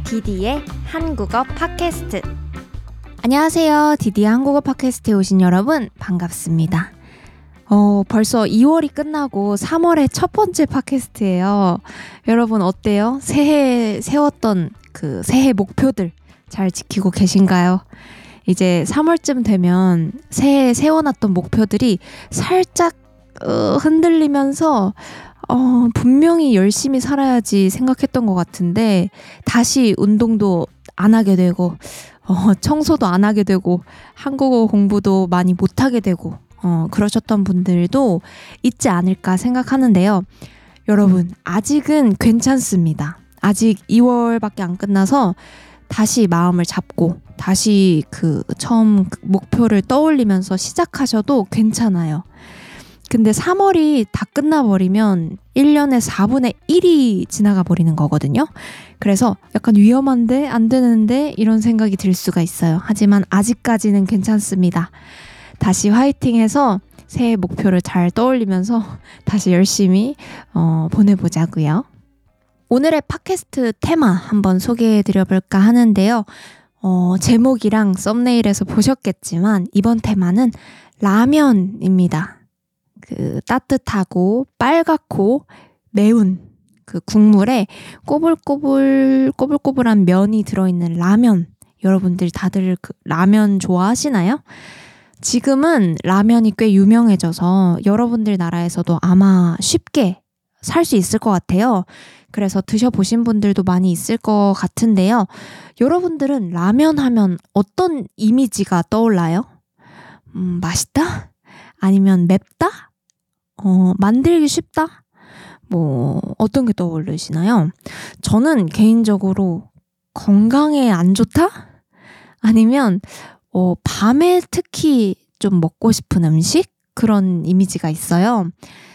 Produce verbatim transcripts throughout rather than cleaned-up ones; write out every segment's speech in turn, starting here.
디디의 한국어 팟캐스트. 안녕하세요. 디디의 한국어 팟캐스트에 오신 여러분 반갑습니다. 어, 벌써 이월이 끝나고 삼월의 첫 번째 팟캐스트예요. 여러분 어때요? 새해 세웠던 그 새해 목표들 잘 지키고 계신가요? 이제 삼월쯤 되면 새해 세워놨던 목표들이 살짝 어, 흔들리면서 어, 분명히 열심히 살아야지 생각했던 것 같은데 다시 운동도 안 하게 되고 어, 청소도 안 하게 되고 한국어 공부도 많이 못하게 되고 어, 그러셨던 분들도 있지 않을까 생각하는데요. 여러분 아직은 괜찮습니다. 아직 이월밖에 안 끝나서 다시 마음을 잡고 다시 그 처음 목표를 떠올리면서 시작하셔도 괜찮아요. 근데 삼월이 다 끝나버리면 일 년의 사분의 일이 지나가 버리는 거거든요. 그래서 약간 위험한데 안 되는데 이런 생각이 들 수가 있어요. 하지만 아직까지는 괜찮습니다. 다시 화이팅해서 새해 목표를 잘 떠올리면서 다시 열심히 어, 보내보자고요. 오늘의 팟캐스트 테마 한번 소개해드려볼까 하는데요. 어, 제목이랑 썸네일에서 보셨겠지만 이번 테마는 라면입니다. 그 따뜻하고 빨갛고 매운 그 국물에 꼬불꼬불 꼬불꼬불한 면이 들어있는 라면. 여러분들 다들 그 라면 좋아하시나요? 지금은 라면이 꽤 유명해져서 여러분들 나라에서도 아마 쉽게 살 수 있을 것 같아요. 그래서 드셔보신 분들도 많이 있을 것 같은데요. 여러분들은 라면 하면 어떤 이미지가 떠올라요? 음, 맛있다? 아니면 맵다? 어, 만들기 쉽다? 뭐 어떤 게 떠오르시나요? 저는 개인적으로 건강에 안 좋다? 아니면 어, 밤에 특히 좀 먹고 싶은 음식? 그런 이미지가 있어요.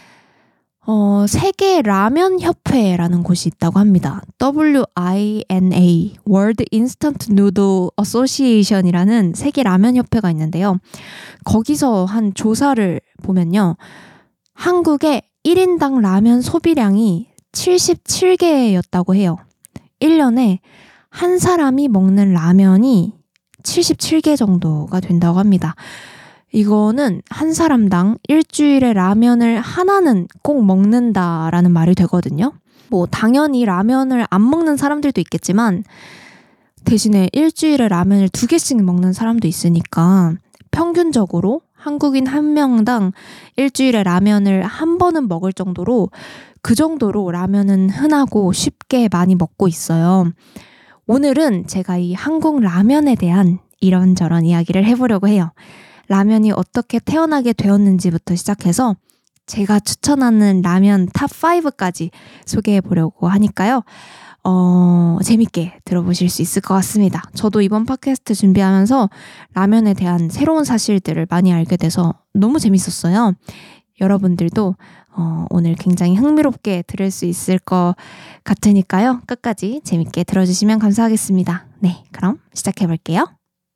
어, 세계 라면 협회라는 곳이 있다고 합니다. 더블유 아이 엔 에이 World Instant Noodle Association이라는 세계 라면 협회가 있는데요. 거기서 한 조사를 보면요. 한국의 일 인당 라면 소비량이 칠십칠 개였다고 해요. 일 년에 한 사람이 먹는 라면이 칠십칠 개 정도가 된다고 합니다. 이거는 한 사람당 일주일에 라면을 하나는 꼭 먹는다라는 말이 되거든요. 뭐 당연히 라면을 안 먹는 사람들도 있겠지만 대신에 일주일에 라면을 두 개씩 먹는 사람도 있으니까 평균적으로 한국인 한 명당 일주일에 라면을 한 번은 먹을 정도로 그 정도로 라면은 흔하고 쉽게 많이 먹고 있어요. 오늘은 제가 이 한국 라면에 대한 이런저런 이야기를 해보려고 해요. 라면이 어떻게 태어나게 되었는지부터 시작해서 제가 추천하는 라면 탑 파이브까지 소개해보려고 하니까요. 어, 재밌게 들어보실 수 있을 것 같습니다. 저도 이번 팟캐스트 준비하면서 라면에 대한 새로운 사실들을 많이 알게 돼서 너무 재밌었어요. 여러분들도 어, 오늘 굉장히 흥미롭게 들을 수 있을 것 같으니까요. 끝까지 재밌게 들어주시면 감사하겠습니다. 네, 그럼 시작해볼게요.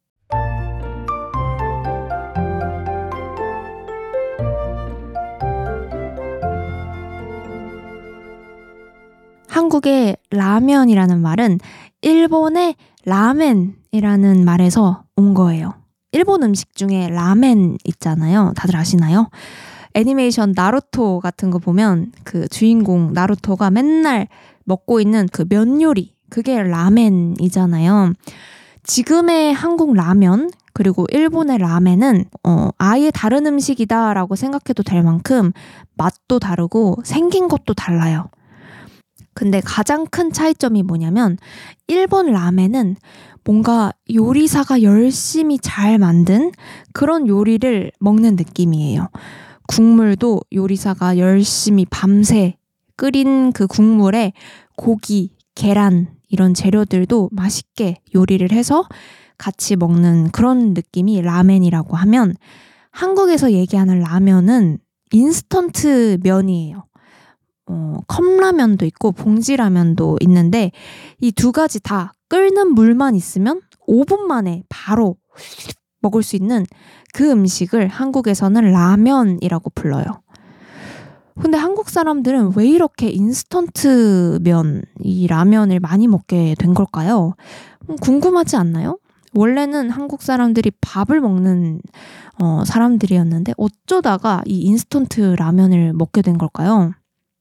한국의 라면이라는 말은 일본의 라멘이라는 말에서 온 거예요. 일본 음식 중에 라멘 있잖아요. 다들 아시나요? 애니메이션 나루토 같은 거 보면 그 주인공 나루토가 맨날 먹고 있는 그 면 요리, 그게 라멘이잖아요. 지금의 한국 라면 그리고 일본의 라멘은 어, 아예 다른 음식이다라고 생각해도 될 만큼 맛도 다르고 생긴 것도 달라요. 근데 가장 큰 차이점이 뭐냐면 일본 라멘은 뭔가 요리사가 열심히 잘 만든 그런 요리를 먹는 느낌이에요. 국물도 요리사가 열심히 밤새 끓인 그 국물에 고기, 계란 이런 재료들도 맛있게 요리를 해서 같이 먹는 그런 느낌이 라멘이라고 하면 한국에서 얘기하는 라면은 인스턴트 면이에요. 어, 컵라면도 있고 봉지라면도 있는데 이 두 가지 다 끓는 물만 있으면 오 분 만에 바로 먹을 수 있는 그 음식을 한국에서는 라면이라고 불러요. 근데 한국 사람들은 왜 이렇게 인스턴트 면, 이 라면을 많이 먹게 된 걸까요? 궁금하지 않나요? 원래는 한국 사람들이 밥을 먹는 어, 사람들이었는데 어쩌다가 이 인스턴트 라면을 먹게 된 걸까요?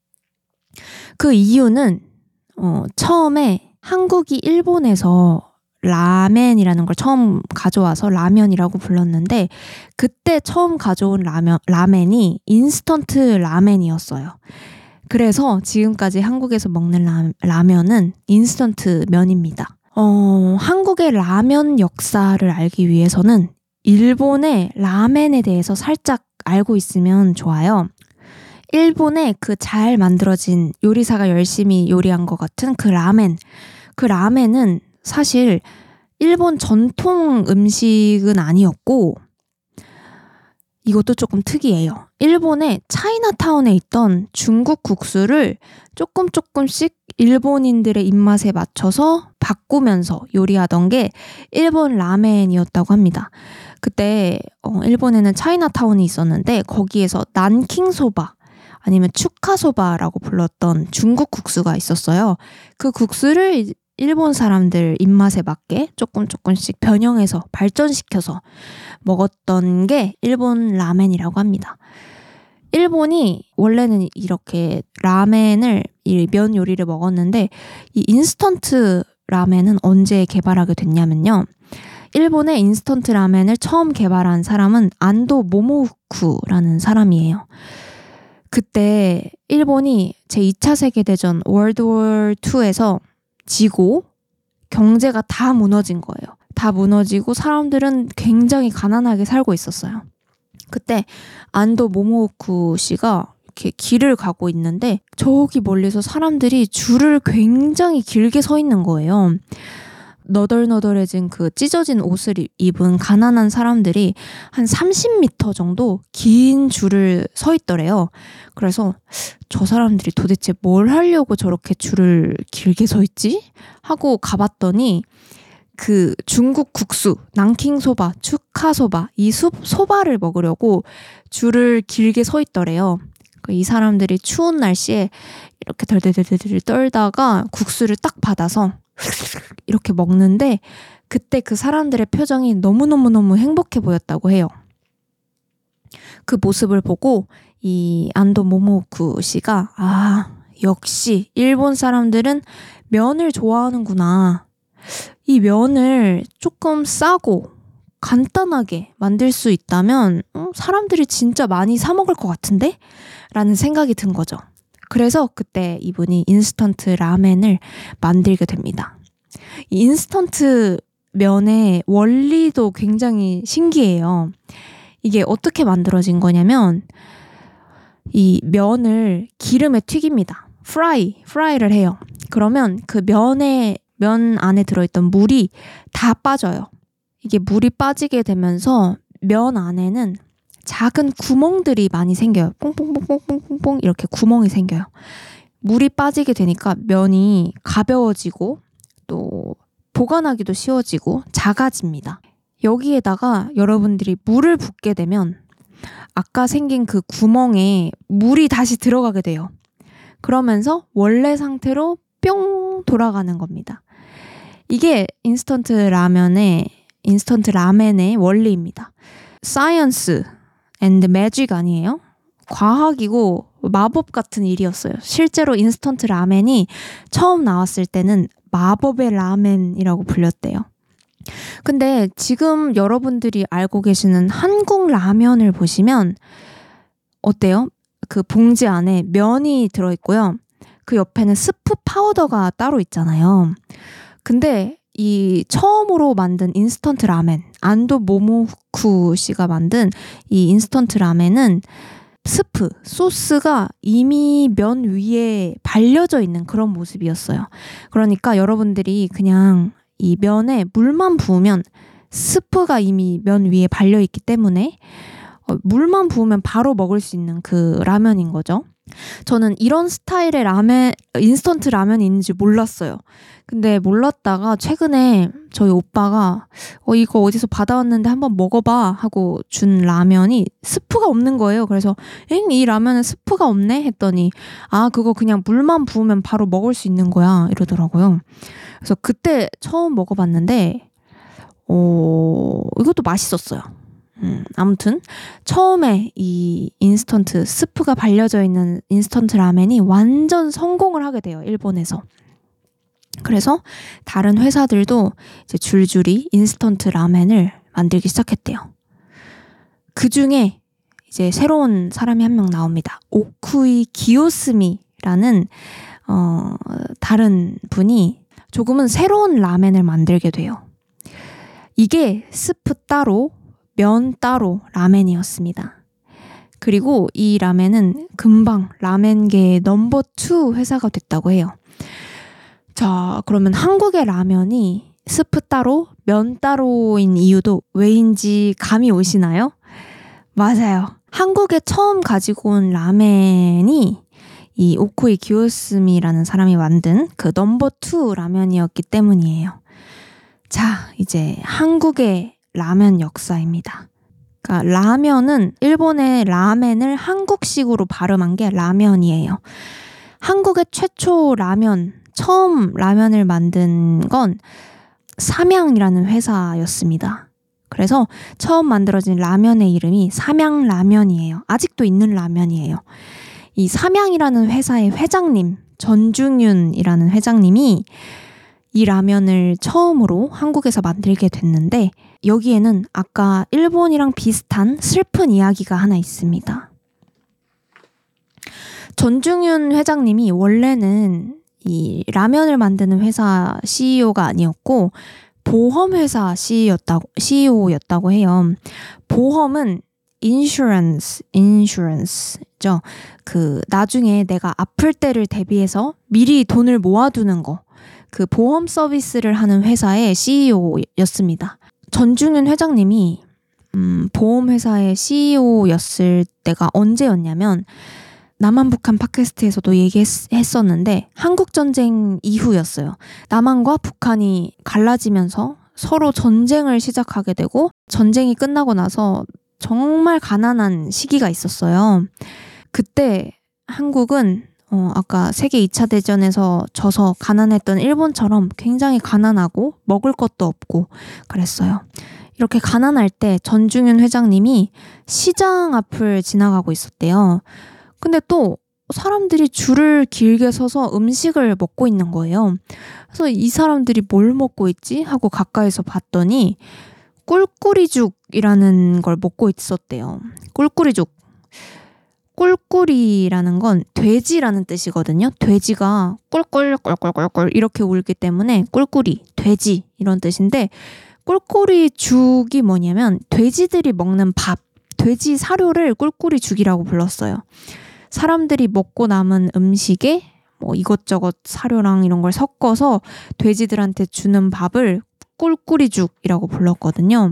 그 이유는 어, 처음에 한국이 일본에서 라멘이라는 걸 처음 가져와서 라면이라고 불렀는데 그때 처음 가져온 라면, 라멘이 인스턴트 라멘이었어요. 그래서 지금까지 한국에서 먹는 라, 라면은 인스턴트 면입니다. 어, 한국의 라면 역사를 알기 위해서는 일본의 라멘에 대해서 살짝 알고 있으면 좋아요. 일본의 그 잘 만들어진 요리사가 열심히 요리한 것 같은 그 라멘. 그 라멘은 사실 일본 전통 음식은 아니었고 이것도 조금 특이해요. 일본의 차이나타운에 있던 중국 국수를 조금 조금씩 일본인들의 입맛에 맞춰서 바꾸면서 요리하던 게 일본 라멘이었다고 합니다. 그때 어, 일본에는 차이나타운이 있었는데 거기에서 난킹소바 아니면 축하소바라고 불렀던 중국 국수가 있었어요. 그 국수를 일본 사람들 입맛에 맞게 조금 조금씩 변형해서 발전시켜서 먹었던 게 일본 라멘이라고 합니다. 일본이 원래는 이렇게 라멘을, 이 면 요리를 먹었는데 이 인스턴트 라멘은 언제 개발하게 됐냐면요. 일본의 인스턴트 라멘을 처음 개발한 사람은 안도 모모후쿠라는 사람이에요. 그때 일본이 제이 차 세계대전 월드워투에서 지고 경제가 다 무너진 거예요. 다 무너지고 사람들은 굉장히 가난하게 살고 있었어요. 그때 안도 모모오쿠 씨가 이렇게 길을 가고 있는데 저기 멀리서 사람들이 줄을 굉장히 길게 서 있는 거예요. 너덜너덜해진 그 찢어진 옷을 입은 가난한 사람들이 한 삼십 미터 정도 긴 줄을 서 있더래요. 그래서 저 사람들이 도대체 뭘 하려고 저렇게 줄을 길게 서 있지? 하고 가봤더니 그 중국 국수, 난킹소바, 축하소바, 이 수, 소바를 먹으려고 줄을 길게 서 있더래요. 이 사람들이 추운 날씨에 이렇게 덜덜덜덜 떨다가 국수를 딱 받아서 이렇게 먹는데 그때 그 사람들의 표정이 너무너무너무 행복해 보였다고 해요. 그 모습을 보고 이 안도 모모쿠 씨가 아, 역시 일본 사람들은 면을 좋아하는구나. 이 면을 조금 싸고 간단하게 만들 수 있다면 어, 사람들이 진짜 많이 사 먹을 것 같은데? 라는 생각이 든 거죠. 그래서 그때 이분이 인스턴트 라멘을 만들게 됩니다. 이 인스턴트 면의 원리도 굉장히 신기해요. 이게 어떻게 만들어진 거냐면 이 면을 기름에 튀깁니다. 프라이, 프라이를 해요. 그러면 그 면에, 면 안에 들어있던 물이 다 빠져요. 이게 물이 빠지게 되면서 면 안에는 작은 구멍들이 많이 생겨요. 뽕뽕뽕뽕뽕뽕 이렇게 구멍이 생겨요. 물이 빠지게 되니까 면이 가벼워지고 또 보관하기도 쉬워지고 작아집니다. 여기에다가 여러분들이 물을 붓게 되면 아까 생긴 그 구멍에 물이 다시 들어가게 돼요. 그러면서 원래 상태로 뿅 돌아가는 겁니다. 이게 인스턴트 라면의 인스턴트 라멘의 원리입니다. 사이언스 앤드 매직 아니에요? 과학이고 마법 같은 일이었어요. 실제로 인스턴트 라멘이 처음 나왔을 때는 마법의 라멘이라고 불렸대요. 근데 지금 여러분들이 알고 계시는 한국 라면을 보시면 어때요? 그 봉지 안에 면이 들어있고요. 그 옆에는 스프 파우더가 따로 있잖아요. 근데 이 처음으로 만든 인스턴트 라멘, 안도 모모후쿠 씨가 만든 이 인스턴트 라멘은 스프, 소스가 이미 면 위에 발려져 있는 그런 모습이었어요. 그러니까 여러분들이 그냥 이 면에 물만 부으면 스프가 이미 면 위에 발려있기 때문에 물만 부으면 바로 먹을 수 있는 그 라면인 거죠. 저는 이런 스타일의 라멘, 인스턴트 라면이 있는지 몰랐어요. 근데 몰랐다가 최근에 저희 오빠가 어 이거 어디서 받아왔는데 한번 먹어봐 하고 준 라면이 스프가 없는 거예요. 그래서 엥? 이 라면은 스프가 없네? 했더니 아 그거 그냥 물만 부으면 바로 먹을 수 있는 거야 이러더라고요. 그래서 그때 처음 먹어봤는데 어 이것도 맛있었어요. 음, 아무튼 처음에 이 인스턴트 스프가 발려져 있는 인스턴트 라멘이 완전 성공을 하게 돼요. 일본에서. 그래서 다른 회사들도 이제 줄줄이 인스턴트 라멘을 만들기 시작했대요. 그 중에 이제 새로운 사람이 한 명 나옵니다. 오쿠이 기요스미라는 어, 다른 분이 조금은 새로운 라멘을 만들게 돼요. 이게 스프 따로 면 따로 라멘이었습니다. 그리고 이 라멘은 금방 라멘계의 넘버 투 회사가 됐다고 해요. 자, 그러면 한국의 라면이 스프 따로 면 따로인 이유도 왜인지 감이 오시나요? 맞아요. 한국에 처음 가지고 온 라멘이 이 오쿠이 기요스미라는 사람이 만든 그 넘버 투 라면이었기 때문이에요. 자, 이제 한국의 라면 역사입니다. 그러니까 라면은 일본의 라멘을 한국식으로 발음한 게 라면이에요. 한국의 최초 라면, 처음 라면을 만든 건 삼양이라는 회사였습니다. 그래서 처음 만들어진 라면의 이름이 삼양라면이에요. 아직도 있는 라면이에요. 이 삼양이라는 회사의 회장님, 전중윤이라는 회장님이 이 라면을 처음으로 한국에서 만들게 됐는데 여기에는 아까 일본이랑 비슷한 슬픈 이야기가 하나 있습니다. 전중윤 회장님이 원래는 이 라면을 만드는 회사 씨이오가 아니었고 보험회사 씨이오였다고, 씨이오였다고 해요. 보험은 insurance, insurance죠. 그 나중에 내가 아플 때를 대비해서 미리 돈을 모아두는 거. 그 보험 서비스를 하는 회사의 씨이오였습니다. 전중윤 회장님이 음, 보험회사의 씨이오였을 때가 언제였냐면 남한북한 팟캐스트에서도 얘기했었는데 한국전쟁 이후였어요. 남한과 북한이 갈라지면서 서로 전쟁을 시작하게 되고 전쟁이 끝나고 나서 정말 가난한 시기가 있었어요. 그때 한국은 어, 아까 세계 이 차 대전에서 져서 가난했던 일본처럼 굉장히 가난하고 먹을 것도 없고 그랬어요. 이렇게 가난할 때 전중윤 회장님이 시장 앞을 지나가고 있었대요. 근데 또 사람들이 줄을 길게 서서 음식을 먹고 있는 거예요. 그래서 이 사람들이 뭘 먹고 있지? 하고 가까이서 봤더니 꿀꿀이죽이라는 걸 먹고 있었대요. 꿀꿀이죽. 꿀꿀이라는 건 돼지라는 뜻이거든요. 돼지가 꿀꿀꿀꿀꿀꿀 이렇게 울기 때문에 꿀꿀이, 돼지 이런 뜻인데 꿀꿀이 죽이 뭐냐면 돼지들이 먹는 밥, 돼지 사료를 꿀꿀이 죽이라고 불렀어요. 사람들이 먹고 남은 음식에 뭐 이것저것 사료랑 이런 걸 섞어서 돼지들한테 주는 밥을 꿀꿀이 죽이라고 불렀거든요.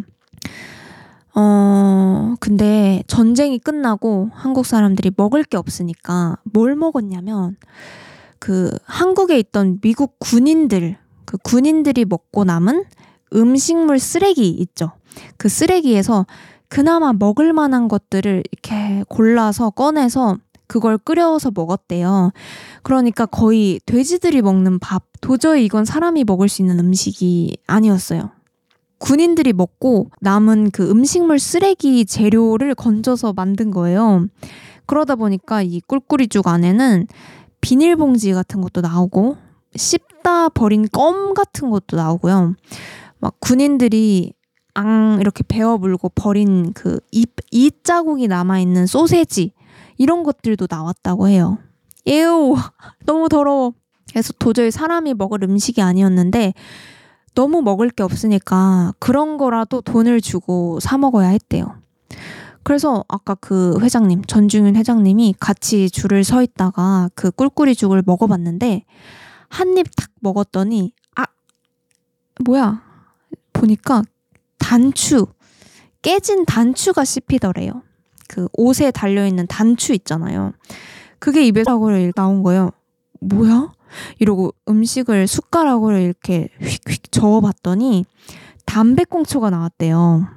어, 근데 전쟁이 끝나고 한국 사람들이 먹을 게 없으니까 뭘 먹었냐면 그 한국에 있던 미국 군인들, 그 군인들이 먹고 남은 음식물 쓰레기 있죠. 그 쓰레기에서 그나마 먹을 만한 것들을 이렇게 골라서 꺼내서 그걸 끓여서 먹었대요. 그러니까 거의 돼지들이 먹는 밥, 도저히 이건 사람이 먹을 수 있는 음식이 아니었어요. 군인들이 먹고 남은 그 음식물 쓰레기 재료를 건져서 만든 거예요. 그러다 보니까 이 꿀꿀이죽 안에는 비닐봉지 같은 것도 나오고 씹다 버린 껌 같은 것도 나오고요. 막 군인들이 앙 이렇게 베어 물고 버린 그 이, 이 자국이 남아있는 소세지 이런 것들도 나왔다고 해요. 에우 너무 더러워. 그래서 도저히 사람이 먹을 음식이 아니었는데 너무 먹을 게 없으니까 그런 거라도 돈을 주고 사 먹어야 했대요. 그래서 아까 그 회장님, 전중윤 회장님이 같이 줄을 서 있다가 그 꿀꿀이 죽을 먹어봤는데 한 입 탁 먹었더니 아 뭐야 보니까 단추, 깨진 단추가 씹히더래요. 그 옷에 달려있는 단추 있잖아요. 그게 입에서 나온 거예요. 뭐야? 이러고 음식을 숟가락으로 이렇게 휙휙 저어봤더니 담배꽁초가 나왔대요.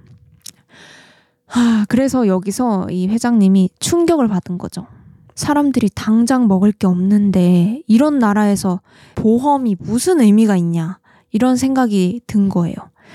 하, 그래서 여기서 이 회장님이 충격을 받은 거죠. 사람들이 당장 먹을 게 없는데 이런 나라에서 보험이 무슨 의미가 있냐, 이런 생각이 든 거예요.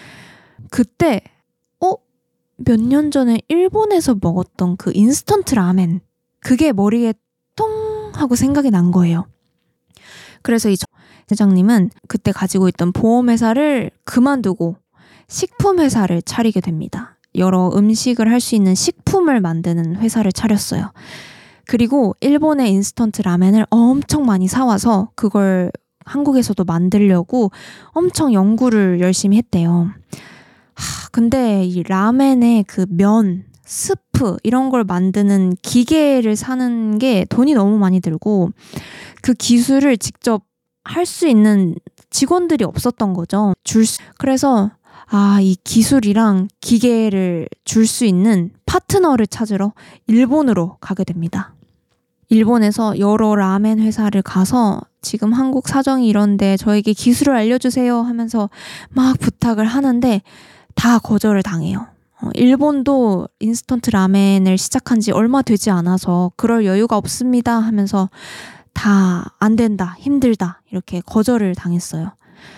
그때 어? 몇 년 전에 일본에서 먹었던 그 인스턴트 라멘, 그게 머리에 똥 하고 생각이 난 거예요. 그래서 이 회장님은 그때 가지고 있던 보험회사를 그만두고 식품회사를 차리게 됩니다. 여러 음식을 할 수 있는 식품을 만드는 회사를 차렸어요. 그리고 일본의 인스턴트 라멘을 엄청 많이 사와서 그걸 한국에서도 만들려고 엄청 연구를 열심히 했대요. 하, 근데 이 라멘의 그 면, 스프 이런 걸 만드는 기계를 사는 게 돈이 너무 많이 들고 그 기술을 직접 할 수 있는 직원들이 없었던 거죠. 줄 수, 그래서 아, 이 기술이랑 기계를 줄 수 있는 파트너를 찾으러 일본으로 가게 됩니다. 일본에서 여러 라멘 회사를 가서 지금 한국 사정이 이런데 저에게 기술을 알려주세요 하면서 막 부탁을 하는데 다 거절을 당해요. 어, 일본도 인스턴트 라멘을 시작한 지 얼마 되지 않아서 그럴 여유가 없습니다 하면서 다 안 된다, 힘들다 이렇게 거절을 당했어요.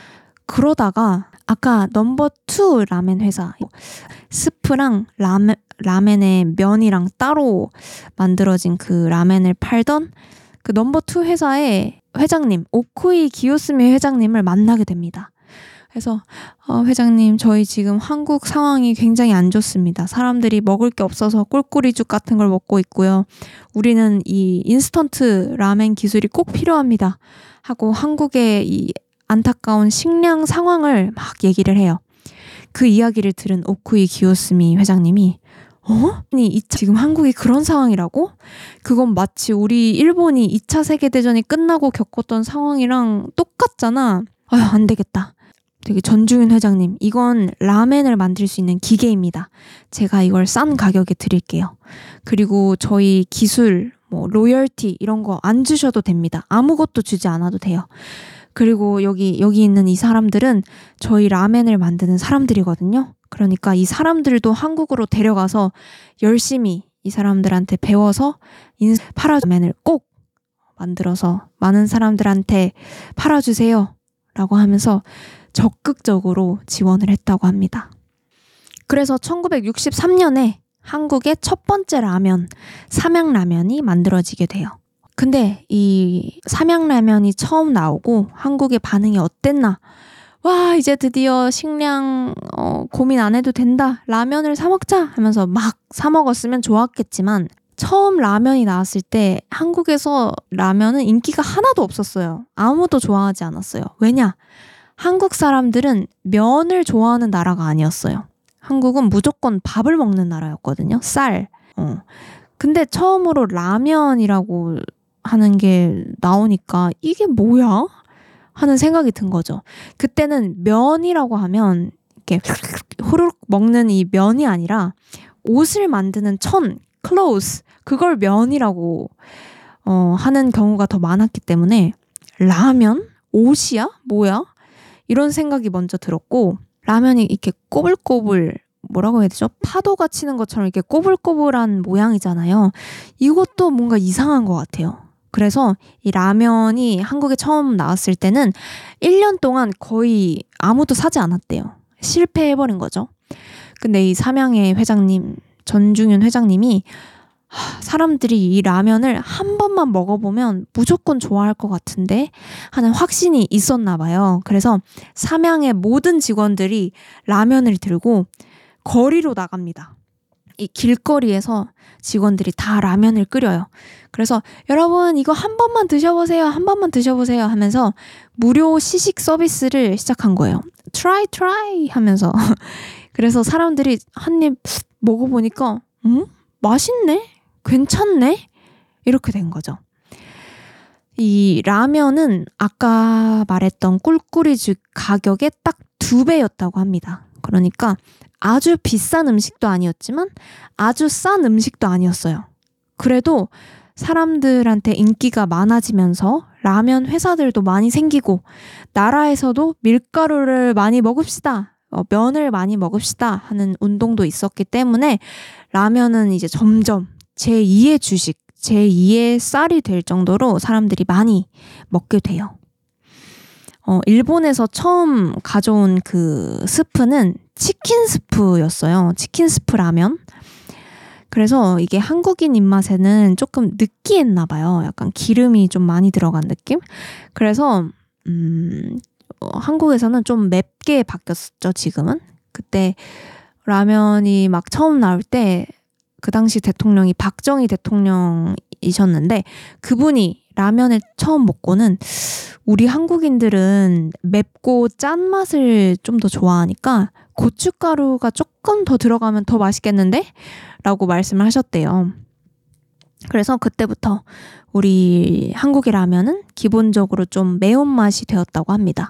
그러다가 아까 넘버 투 라멘 회사, 스프랑 라멘, 라멘의 면이랑 따로 만들어진 그 라멘을 팔던 그 넘버 투 회사의 회장님, 오쿠이 기요스미 회장님을 만나게 됩니다. 그래서 어, 회장님, 저희 지금 한국 상황이 굉장히 안 좋습니다. 사람들이 먹을 게 없어서 꿀꿀이죽 같은 걸 먹고 있고요. 우리는 이 인스턴트 라멘 기술이 꼭 필요합니다. 하고 한국의 이 안타까운 식량 상황을 막 얘기를 해요. 그 이야기를 들은 오쿠이 기요스미 회장님이 어? 아니, 이 차, 지금 한국이 그런 상황이라고? 그건 마치 우리 일본이 이 차 세계대전이 끝나고 겪었던 상황이랑 똑같잖아. 아휴, 안 되겠다. 되게 전중윤 회장님, 이건 라멘을 만들 수 있는 기계입니다. 제가 이걸 싼 가격에 드릴게요. 그리고 저희 기술, 뭐 로열티 이런 거 안 주셔도 됩니다. 아무것도 주지 않아도 돼요. 그리고 여기 여기 있는 이 사람들은 저희 라멘을 만드는 사람들이거든요. 그러니까 이 사람들도 한국으로 데려가서 열심히 이 사람들한테 배워서 파라라멘을 꼭 만들어서 많은 사람들한테 팔아주세요 라고 하면서 적극적으로 지원을 했다고 합니다. 그래서 천구백육십삼 년에 한국의 첫 번째 라면, 삼양라면이 만들어지게 돼요. 근데 이 삼양라면이 처음 나오고 한국의 반응이 어땠나? 와, 이제 드디어 식량 어, 고민 안 해도 된다. 라면을 사 먹자 하면서 막 사 먹었으면 좋았겠지만 처음 라면이 나왔을 때 한국에서 라면은 인기가 하나도 없었어요. 아무도 좋아하지 않았어요. 왜냐? 한국 사람들은 면을 좋아하는 나라가 아니었어요. 한국은 무조건 밥을 먹는 나라였거든요. 쌀. 어. 근데 처음으로 라면이라고 하는 게 나오니까 이게 뭐야? 하는 생각이 든 거죠. 그때는 면이라고 하면 이렇게 후루룩 먹는 이 면이 아니라 옷을 만드는 천, clothes, 그걸 면이라고 어, 하는 경우가 더 많았기 때문에 라면? 옷이야? 뭐야? 이런 생각이 먼저 들었고, 라면이 이렇게 꼬불꼬불, 뭐라고 해야 되죠? 파도가 치는 것처럼 이렇게 꼬불꼬불한 모양이잖아요. 이것도 뭔가 이상한 것 같아요. 그래서 이 라면이 한국에 처음 나왔을 때는 일 년 동안 거의 아무도 사지 않았대요. 실패해버린 거죠. 근데 이 삼양의 회장님, 전중윤 회장님이 하, 사람들이 이 라면을 한 번만 먹어보면 무조건 좋아할 것 같은데 하는 확신이 있었나 봐요. 그래서 삼양의 모든 직원들이 라면을 들고 거리로 나갑니다. 이 길거리에서 직원들이 다 라면을 끓여요. 그래서 여러분 이거 한 번만 드셔보세요. 한 번만 드셔보세요 하면서 무료 시식 서비스를 시작한 거예요. try try 하면서. 그래서 사람들이 한 입 먹어보니까 음? 맛있네? 괜찮네? 이렇게 된 거죠. 이 라면은 아까 말했던 꿀꿀이죽 가격의 딱 두 배였다고 합니다. 그러니까 아주 비싼 음식도 아니었지만 아주 싼 음식도 아니었어요. 그래도 사람들한테 인기가 많아지면서 라면 회사들도 많이 생기고 나라에서도 밀가루를 많이 먹읍시다, 어, 면을 많이 먹읍시다 하는 운동도 있었기 때문에 라면은 이제 점점 제이의 주식, 제이의 쌀이 될 정도로 사람들이 많이 먹게 돼요. 어, 일본에서 처음 가져온 그 스프는 치킨 스프였어요. 치킨 스프 라면. 그래서 이게 한국인 입맛에는 조금 느끼했나 봐요. 약간 기름이 좀 많이 들어간 느낌? 그래서 음, 어, 한국에서는 좀 맵게 바뀌었죠, 지금은. 그때 라면이 막 처음 나올 때 그 당시 대통령이 박정희 대통령이셨는데 그분이 라면을 처음 먹고는 우리 한국인들은 맵고 짠 맛을 좀 더 좋아하니까 고춧가루가 조금 더 들어가면 더 맛있겠는데? 라고 말씀을 하셨대요. 그래서 그때부터 우리 한국의 라면은 기본적으로 좀 매운맛이 되었다고 합니다.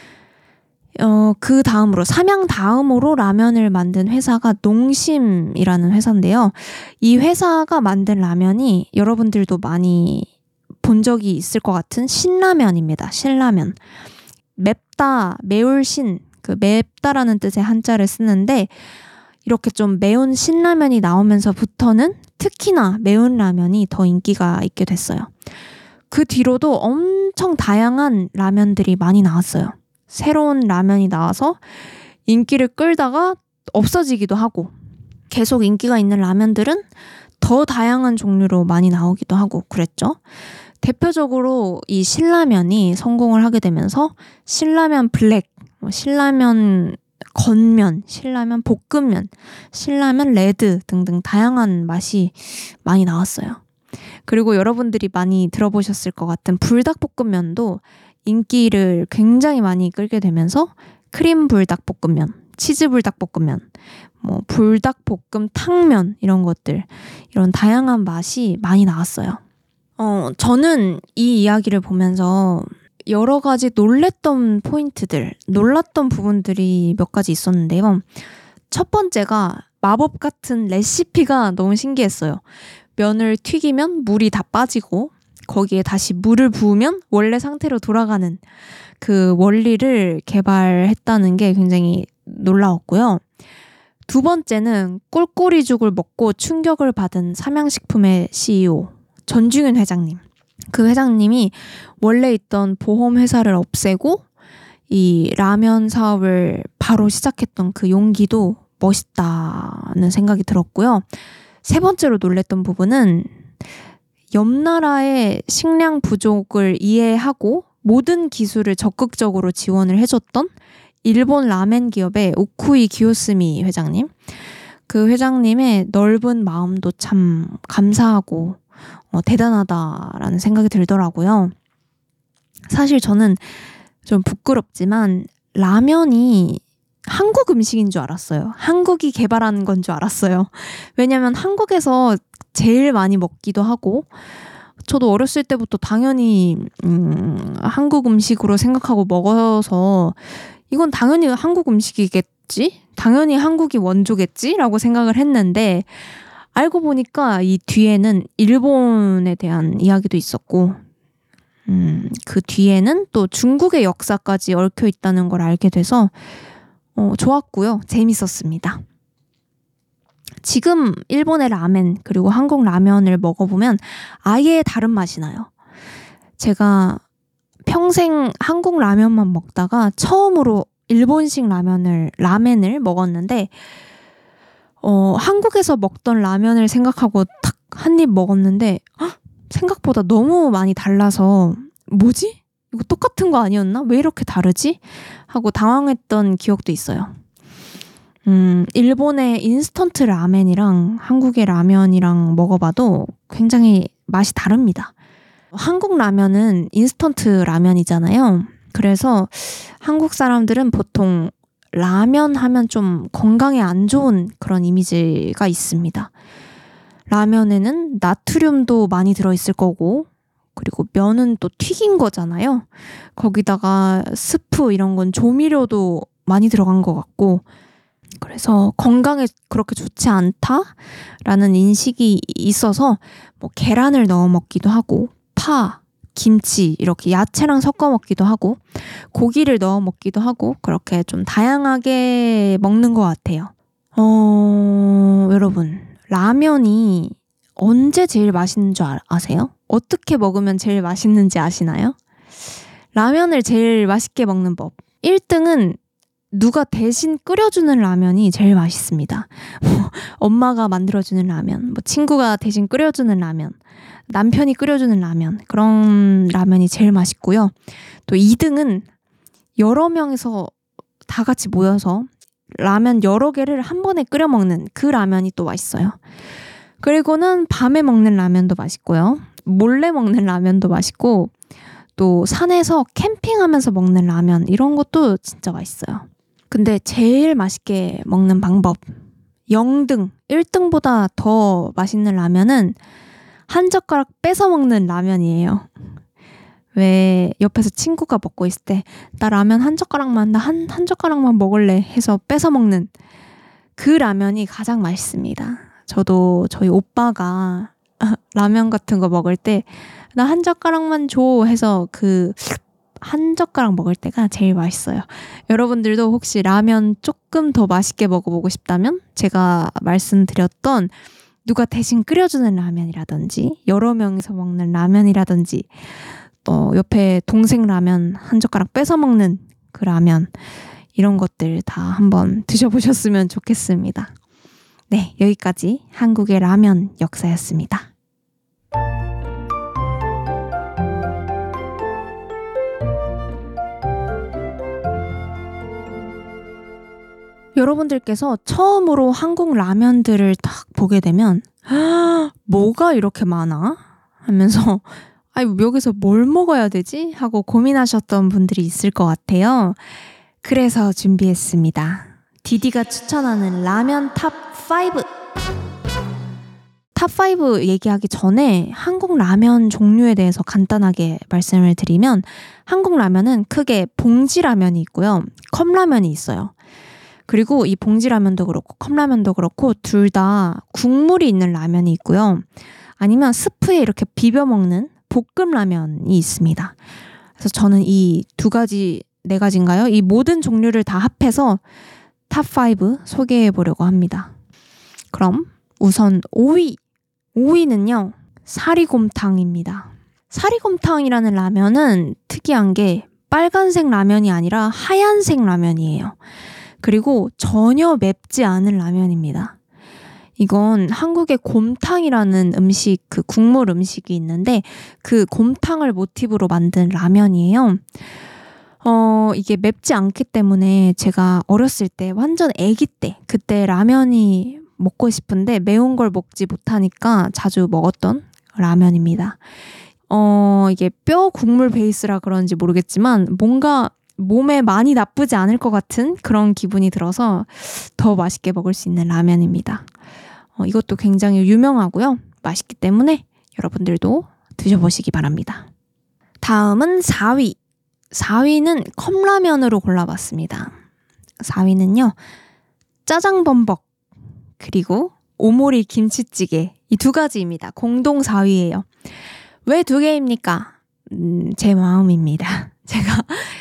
어, 그 다음으로, 삼양 다음으로 라면을 만든 회사가 농심이라는 회사인데요. 이 회사가 만든 라면이 여러분들도 많이 본 적이 있을 것 같은 신라면입니다. 신라면. 맵다, 매울 신, 그 맵다라는 뜻의 한자를 쓰는데 이렇게 좀 매운 신라면이 나오면서부터는 특히나 매운 라면이 더 인기가 있게 됐어요. 그 뒤로도 엄청 다양한 라면들이 많이 나왔어요. 새로운 라면이 나와서 인기를 끌다가 없어지기도 하고 계속 인기가 있는 라면들은 더 다양한 종류로 많이 나오기도 하고 그랬죠. 대표적으로 이 신라면이 성공을 하게 되면서 신라면 블랙, 신라면 건면, 신라면 볶음면, 신라면 레드 등등 다양한 맛이 많이 나왔어요. 그리고 여러분들이 많이 들어보셨을 것 같은 불닭볶음면도 인기를 굉장히 많이 끌게 되면서 크림 불닭볶음면, 치즈 불닭볶음면, 뭐 불닭볶음 탕면 이런 것들, 이런 다양한 맛이 많이 나왔어요. 어, 저는 이 이야기를 보면서 여러 가지 놀랬던 포인트들, 놀랐던 부분들이 몇 가지 있었는데요. 첫 번째가 마법 같은 레시피가 너무 신기했어요. 면을 튀기면 물이 다 빠지고 거기에 다시 물을 부으면 원래 상태로 돌아가는 그 원리를 개발했다는 게 굉장히 놀라웠고요. 두 번째는 꿀꿀이죽을 먹고 충격을 받은 삼양식품의 씨이오 전중현 회장님. 그 회장님이 원래 있던 보험 회사를 없애고 이 라면 사업을 바로 시작했던 그 용기도 멋있다는 생각이 들었고요. 세 번째로 놀랬던 부분은 옆 나라의 식량 부족을 이해하고 모든 기술을 적극적으로 지원을 해줬던 일본 라멘 기업의 오쿠이 기요스미 회장님. 그 회장님의 넓은 마음도 참 감사하고 어, 대단하다라는 생각이 들더라고요. 사실 저는 좀 부끄럽지만 라면이 한국 음식인 줄 알았어요. 한국이 개발한 건 줄 알았어요. 왜냐면 한국에서 제일 많이 먹기도 하고 저도 어렸을 때부터 당연히 음, 한국 음식으로 생각하고 먹어서 이건 당연히 한국 음식이겠지? 당연히 한국이 원조겠지? 라고 생각을 했는데 알고 보니까 이 뒤에는 일본에 대한 이야기도 있었고 음, 그 뒤에는 또 중국의 역사까지 얽혀 있다는 걸 알게 돼서 어, 좋았고요. 재밌었습니다. 지금 일본의 라멘 그리고 한국 라면을 먹어보면 아예 다른 맛이 나요. 제가 평생 한국 라면만 먹다가 처음으로 일본식 라면을 라멘을 먹었는데 어, 한국에서 먹던 라면을 생각하고 탁 한 입 먹었는데 헉, 생각보다 너무 많이 달라서 뭐지? 이거 똑같은 거 아니었나? 왜 이렇게 다르지? 하고 당황했던 기억도 있어요. 음, 일본의 인스턴트 라멘이랑 한국의 라면이랑 먹어봐도 굉장히 맛이 다릅니다. 한국 라면은 인스턴트 라면이잖아요. 그래서 한국 사람들은 보통 라면 하면 좀 건강에 안 좋은 그런 이미지가 있습니다. 라면에는 나트륨도 많이 들어있을 거고 그리고 면은 또 튀긴 거잖아요. 거기다가 스프 이런 건 조미료도 많이 들어간 것 같고 그래서 건강에 그렇게 좋지 않다라는 인식이 있어서 뭐 계란을 넣어 먹기도 하고 파, 김치 이렇게 야채랑 섞어 먹기도 하고 고기를 넣어 먹기도 하고 그렇게 좀 다양하게 먹는 것 같아요. 어, 여러분 라면이 언제 제일 맛있는 줄 아, 아세요? 어떻게 먹으면 제일 맛있는지 아시나요? 라면을 제일 맛있게 먹는 법. 일 등은 누가 대신 끓여주는 라면이 제일 맛있습니다. 뭐 엄마가 만들어주는 라면, 뭐 친구가 대신 끓여주는 라면, 남편이 끓여주는 라면, 그런 라면이 제일 맛있고요. 또 이 등은 여러 명이서 다 같이 모여서 라면 여러 개를 한 번에 끓여 먹는 그 라면이 또 맛있어요. 그리고는 밤에 먹는 라면도 맛있고요. 몰래 먹는 라면도 맛있고 또 산에서 캠핑하면서 먹는 라면 이런 것도 진짜 맛있어요. 근데 제일 맛있게 먹는 방법 영 등, 일 등보다 더 맛있는 라면은 한 젓가락 뺏어 먹는 라면이에요. 왜 옆에서 친구가 먹고 있을 때 나 라면 한 젓가락만 나 한, 한 젓가락만 먹을래 해서 뺏어 먹는 그 라면이 가장 맛있습니다. 저도 저희 오빠가 라면 같은 거 먹을 때 나 한 젓가락만 줘 해서 그 한 젓가락 먹을 때가 제일 맛있어요. 여러분들도 혹시 라면 조금 더 맛있게 먹어보고 싶다면 제가 말씀드렸던 누가 대신 끓여주는 라면이라든지 여러 명이서 먹는 라면이라든지 또 옆에 동생 라면 한 젓가락 뺏어 먹는 그 라면 이런 것들 다 한번 드셔보셨으면 좋겠습니다. 네, 여기까지 한국의 라면 역사였습니다. 여러분들께서 처음으로 한국 라면들을 딱 보게 되면 뭐가 이렇게 많아? 하면서 아니 여기서 뭘 먹어야 되지? 하고 고민하셨던 분들이 있을 것 같아요. 그래서 준비했습니다. 디디가 추천하는 라면 탑 파이브. 탑 파이브 얘기하기 전에 한국 라면 종류에 대해서 간단하게 말씀을 드리면 한국 라면은 크게 봉지라면이 있고요. 컵라면이 있어요. 그리고 이 봉지라면도 그렇고 컵라면도 그렇고 둘 다 국물이 있는 라면이 있고요. 아니면 스프에 이렇게 비벼 먹는 볶음라면이 있습니다. 그래서 저는 이 두 가지, 네 가지인가요? 이 모든 종류를 다 합해서 탑 파이브 소개해 보려고 합니다. 그럼 우선 오 위. 오 위는요. 사리곰탕입니다. 사리곰탕이라는 라면은 특이한 게 빨간색 라면이 아니라 하얀색 라면이에요. 그리고 전혀 맵지 않은 라면입니다. 이건 한국의 곰탕이라는 음식, 그 국물 음식이 있는데 그 곰탕을 모티브로 만든 라면이에요. 어, 이게 맵지 않기 때문에 제가 어렸을 때 완전 아기 때 그때 라면이 먹고 싶은데 매운 걸 먹지 못하니까 자주 먹었던 라면입니다. 어, 이게 뼈 국물 베이스라 그런지 모르겠지만 뭔가 몸에 많이 나쁘지 않을 것 같은 그런 기분이 들어서 더 맛있게 먹을 수 있는 라면입니다. 어, 이것도 굉장히 유명하고요. 맛있기 때문에 여러분들도 드셔보시기 바랍니다. 다음은 사 위. 사 위는 컵라면으로 골라봤습니다. 사 위는요. 짜장범벅 그리고 오모리 김치찌개 이 두 가지입니다. 공동 사 위예요. 왜 두 개입니까? 음, 제 마음입니다. 제가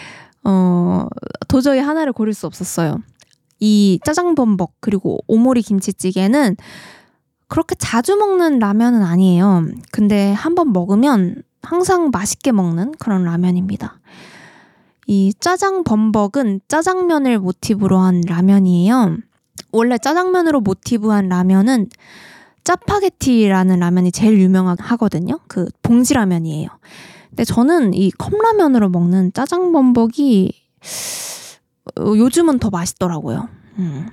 어, 도저히 하나를 고를 수 없었어요. 이 짜장범벅 그리고 오모리 김치찌개는 그렇게 자주 먹는 라면은 아니에요. 근데 한번 먹으면 항상 맛있게 먹는 그런 라면입니다. 이 짜장범벅은 짜장면을 모티브로 한 라면이에요. 원래 짜장면으로 모티브한 라면은 짜파게티라는 라면이 제일 유명하거든요. 그 봉지라면이에요. 근데 저는 이 컵라면으로 먹는 짜장범벅이 요즘은 더 맛있더라고요. 음.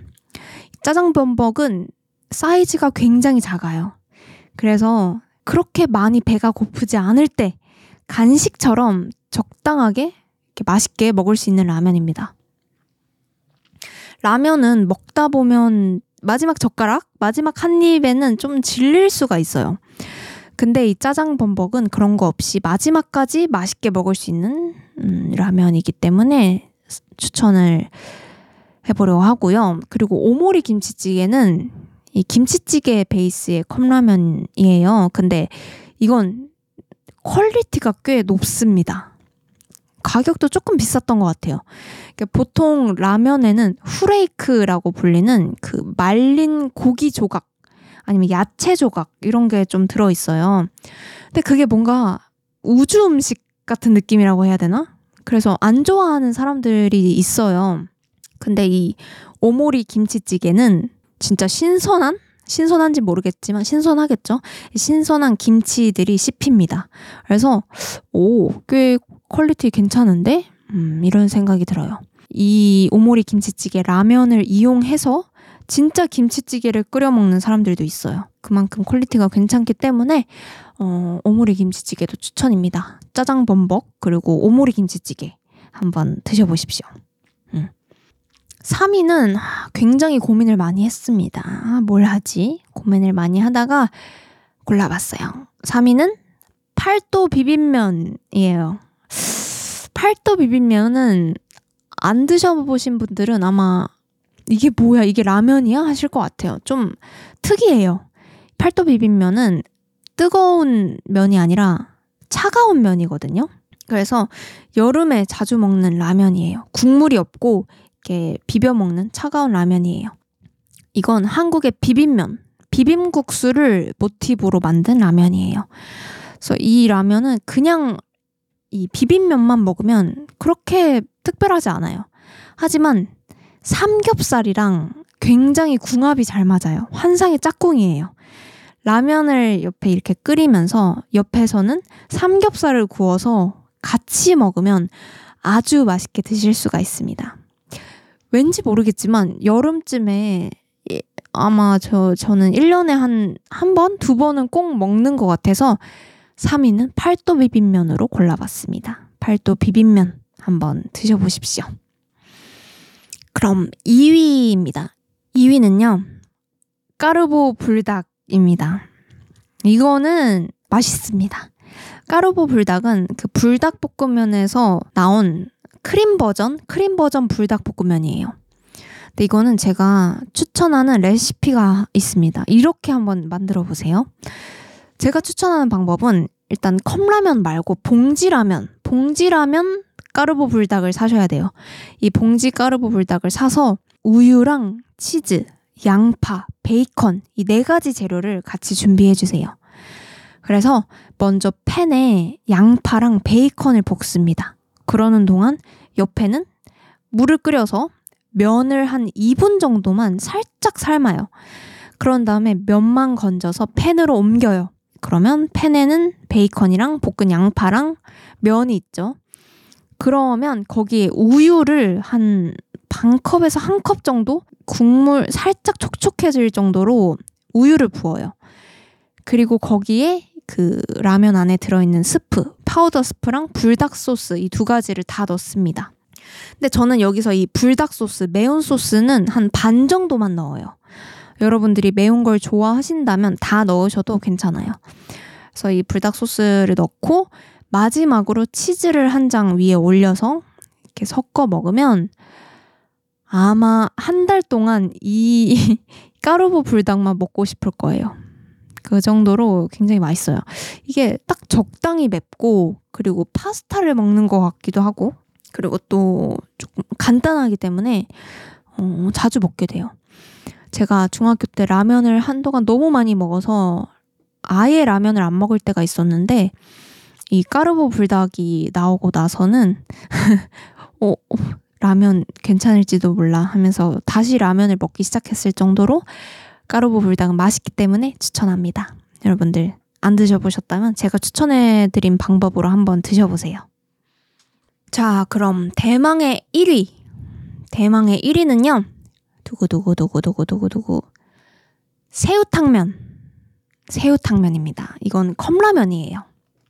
짜장범벅은 사이즈가 굉장히 작아요. 그래서 그렇게 많이 배가 고프지 않을 때 간식처럼 적당하게 이렇게 맛있게 먹을 수 있는 라면입니다. 라면은 먹다 보면 마지막 젓가락, 마지막 한 입에는 좀 질릴 수가 있어요. 근데 이 짜장범벅은 그런 거 없이 마지막까지 맛있게 먹을 수 있는 음, 라면이기 때문에 추천을 해보려고 하고요. 그리고 오모리 김치찌개는 이 김치찌개 베이스의 컵라면이에요. 근데 이건 퀄리티가 꽤 높습니다. 가격도 조금 비쌌던 것 같아요. 보통 라면에는 후레이크라고 불리는 그 말린 고기 조각 아니면 야채 조각 이런 게 좀 들어있어요. 근데 그게 뭔가 우주 음식 같은 느낌이라고 해야 되나? 그래서 안 좋아하는 사람들이 있어요. 근데 이 오모리 김치찌개는 진짜 신선한? 신선한지 모르겠지만 신선하겠죠? 신선한 김치들이 씹힙니다. 그래서 오, 꽤 퀄리티 괜찮은데? 음, 이런 생각이 들어요. 이 오모리 김치찌개 라면을 이용해서 진짜 김치찌개를 끓여 먹는 사람들도 있어요. 그만큼 퀄리티가 괜찮기 때문에 어, 오모리 김치찌개도 추천입니다. 짜장 범벅 그리고 오모리 김치찌개 한번 드셔보십시오. 음. 삼 위는 굉장히 고민을 많이 했습니다. 뭘 하지? 고민을 많이 하다가 골라봤어요. 삼 위는 팔도 비빔면이에요. 팔도 비빔면은 안 드셔보신 분들은 아마 이게 뭐야? 이게 라면이야? 하실 것 같아요. 좀 특이해요. 팔도 비빔면은 뜨거운 면이 아니라 차가운 면이거든요. 그래서 여름에 자주 먹는 라면이에요. 국물이 없고 이렇게 비벼 먹는 차가운 라면이에요. 이건 한국의 비빔면, 비빔국수를 모티브로 만든 라면이에요. 그래서 이 라면은 그냥 이 비빔면만 먹으면 그렇게 특별하지 않아요. 하지만 삼겹살이랑 굉장히 궁합이 잘 맞아요. 환상의 짝꿍이에요. 라면을 옆에 이렇게 끓이면서 옆에서는 삼겹살을 구워서 같이 먹으면 아주 맛있게 드실 수가 있습니다. 왠지 모르겠지만 여름쯤에 아마 저, 저는 일 년에 한, 한 번, 두 번은 꼭 먹는 것 같아서 삼 위는 팔도 비빔면으로 골라봤습니다. 팔도 비빔면 한번 드셔보십시오. 그럼 이 위입니다. 이 위는요. 까르보 불닭입니다. 이거는 맛있습니다. 까르보 불닭은 그 불닭볶음면에서 나온 크림 버전, 크림 버전 불닭볶음면이에요. 근데 이거는 제가 추천하는 레시피가 있습니다. 이렇게 한번 만들어 보세요. 제가 추천하는 방법은 일단 컵라면 말고 봉지라면, 봉지라면 까르보 불닭을 사셔야 돼요. 이 봉지 까르보 불닭을 사서 우유랑 치즈, 양파, 베이컨 이 네 가지 재료를 같이 준비해 주세요. 그래서 먼저 팬에 양파랑 베이컨을 볶습니다. 그러는 동안 옆에는 물을 끓여서 면을 한 이 분 정도만 살짝 삶아요. 그런 다음에 면만 건져서 팬으로 옮겨요. 그러면 팬에는 베이컨이랑 볶은 양파랑 면이 있죠. 그러면 거기에 우유를 한 반 컵에서 한 컵 정도 국물 살짝 촉촉해질 정도로 우유를 부어요. 그리고 거기에 그 라면 안에 들어있는 스프, 파우더 스프랑 불닭 소스 이 두 가지를 다 넣습니다. 근데 저는 여기서 이 불닭 소스, 매운 소스는 한 반 정도만 넣어요. 여러분들이 매운 걸 좋아하신다면 다 넣으셔도 괜찮아요. 그래서 이 불닭 소스를 넣고 마지막으로 치즈를 한 장 위에 올려서 이렇게 섞어 먹으면 아마 한 달 동안 이 까르보 불닭만 먹고 싶을 거예요. 그 정도로 굉장히 맛있어요. 이게 딱 적당히 맵고 그리고 파스타를 먹는 것 같기도 하고 그리고 또 조금 간단하기 때문에 어, 자주 먹게 돼요. 제가 중학교 때 라면을 한동안 너무 많이 먹어서 아예 라면을 안 먹을 때가 있었는데 이 까르보 불닭이 나오고 나서는 어, 라면 괜찮을지도 몰라 하면서 다시 라면을 먹기 시작했을 정도로 까르보 불닭은 맛있기 때문에 추천합니다. 여러분들 안 드셔보셨다면 제가 추천해드린 방법으로 한번 드셔보세요. 자, 그럼 대망의 일 위. 대망의 일 위는요. 두구두구두구두구두구두구 새우탕면. 새우탕면입니다. 이건 컵라면이에요.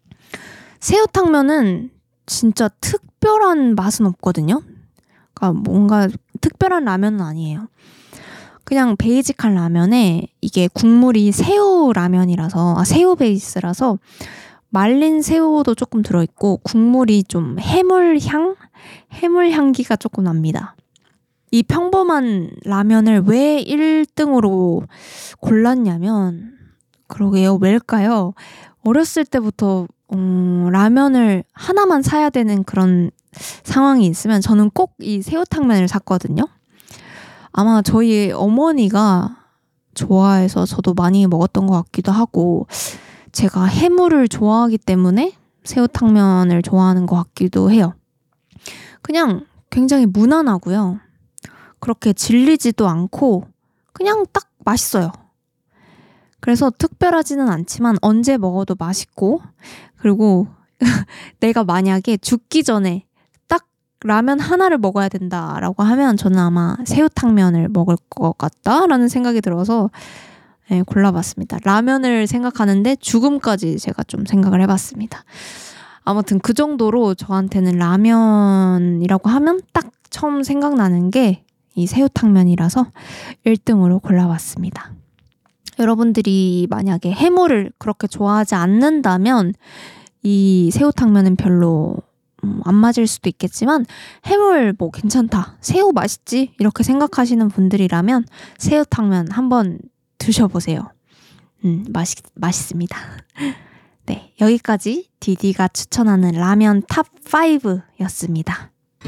새우탕면은 진짜 특별한 맛은 없거든요. 그러니까 뭔가 특별한 라면은 아니에요. 그냥 베이직한 라면에 이게 국물이 새우 라면이라서 아, 새우 베이스라서 말린 새우도 조금 들어있고 국물이 좀 해물향? 해물 향기가 조금 납니다. 이 평범한 라면을 왜 일 등으로 골랐냐면, 그러게요, 왜일까요? 어렸을 때부터 음, 라면을 하나만 사야 되는 그런 상황이 있으면 저는 꼭 이 새우탕면을 샀거든요. 아마 저희 어머니가 좋아해서 저도 많이 먹었던 것 같기도 하고, 제가 해물을 좋아하기 때문에 새우탕면을 좋아하는 것 같기도 해요. 그냥 굉장히 무난하고요. 그렇게 질리지도 않고 그냥 딱 맛있어요. 그래서 특별하지는 않지만 언제 먹어도 맛있고, 그리고 내가 만약에 죽기 전에 딱 라면 하나를 먹어야 된다라고 하면 저는 아마 새우탕면을 먹을 것 같다라는 생각이 들어서 네, 골라봤습니다. 라면을 생각하는데 죽음까지 제가 좀 생각을 해봤습니다. 아무튼 그 정도로 저한테는 라면이라고 하면 딱 처음 생각나는 게 이 새우탕면이라서 일 등으로 골라봤습니다. 여러분들이 만약에 해물을 그렇게 좋아하지 않는다면 이 새우탕면은 별로 음, 안 맞을 수도 있겠지만, 해물 뭐 괜찮다, 새우 맛있지 이렇게 생각하시는 분들이라면 새우탕면 한번 드셔보세요. 음, 맛있, 맛있습니다. 네, 여기까지 디디가 추천하는 라면 탑 파이브였습니다.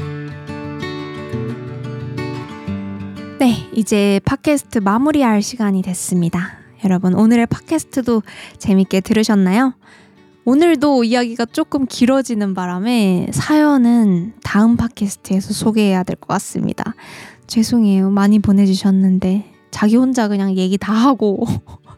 네, 이제 팟캐스트 마무리할 시간이 됐습니다. 여러분, 오늘의 팟캐스트도 재밌게 들으셨나요? 오늘도 이야기가 조금 길어지는 바람에 사연은 다음 팟캐스트에서 소개해야 될 것 같습니다. 죄송해요. 많이 보내주셨는데 자기 혼자 그냥 얘기 다 하고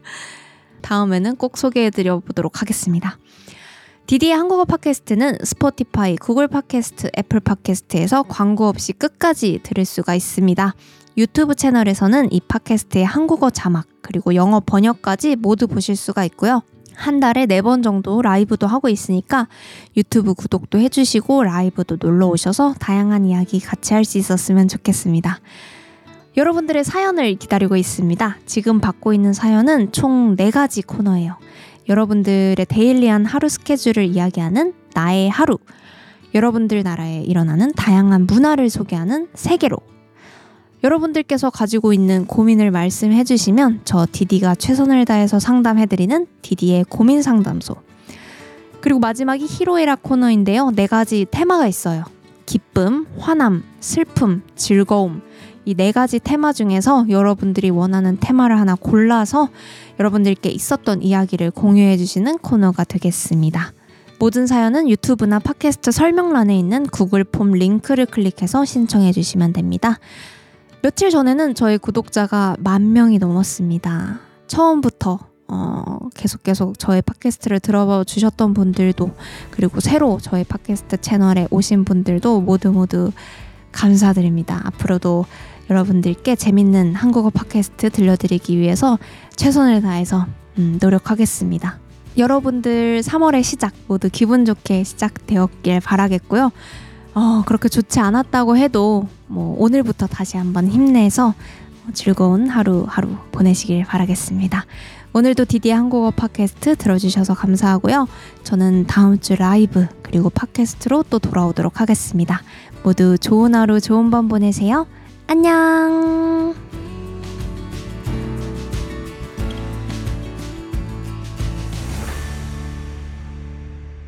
다음에는 꼭 소개해드려 보도록 하겠습니다. 디디의 한국어 팟캐스트는 스포티파이, 구글 팟캐스트, 애플 팟캐스트에서 광고 없이 끝까지 들을 수가 있습니다. 유튜브 채널에서는 이 팟캐스트의 한국어 자막 그리고 영어 번역까지 모두 보실 수가 있고요. 한 달에 네 번 정도 라이브도 하고 있으니까 유튜브 구독도 해주시고 라이브도 놀러 오셔서 다양한 이야기 같이 할 수 있었으면 좋겠습니다. 여러분들의 사연을 기다리고 있습니다. 지금 받고 있는 사연은 총 네 가지 코너예요. 여러분들의 데일리한 하루 스케줄을 이야기하는 나의 하루, 여러분들 나라에 일어나는 다양한 문화를 소개하는 세계로, 여러분들께서 가지고 있는 고민을 말씀해 주시면 저 디디가 최선을 다해서 상담해드리는 디디의 고민 상담소, 그리고 마지막이 히로에라 코너인데요. 네 가지 테마가 있어요. 기쁨, 화남, 슬픔, 즐거움, 이 네 가지 테마 중에서 여러분들이 원하는 테마를 하나 골라서 여러분들께 있었던 이야기를 공유해 주시는 코너가 되겠습니다. 모든 사연은 유튜브나 팟캐스트 설명란에 있는 구글 폼 링크를 클릭해서 신청해 주시면 됩니다. 며칠 전에는 저희 구독자가 만 명이 넘었습니다. 처음부터 어, 계속 계속 저의 팟캐스트를 들어봐 주셨던 분들도, 그리고 새로 저의 팟캐스트 채널에 오신 분들도 모두 모두 감사드립니다. 앞으로도 여러분들께 재밌는 한국어 팟캐스트 들려드리기 위해서 최선을 다해서 음, 노력하겠습니다. 여러분들 삼월의 시작 모두 기분 좋게 시작되었길 바라겠고요. 어, 그렇게 좋지 않았다고 해도 뭐 오늘부터 다시 한번 힘내서 즐거운 하루하루 보내시길 바라겠습니다. 오늘도 디디의 한국어 팟캐스트 들어주셔서 감사하고요. 저는 다음 주 라이브 그리고 팟캐스트로 또 돌아오도록 하겠습니다. 모두 좋은 하루 좋은 밤 보내세요. 안녕.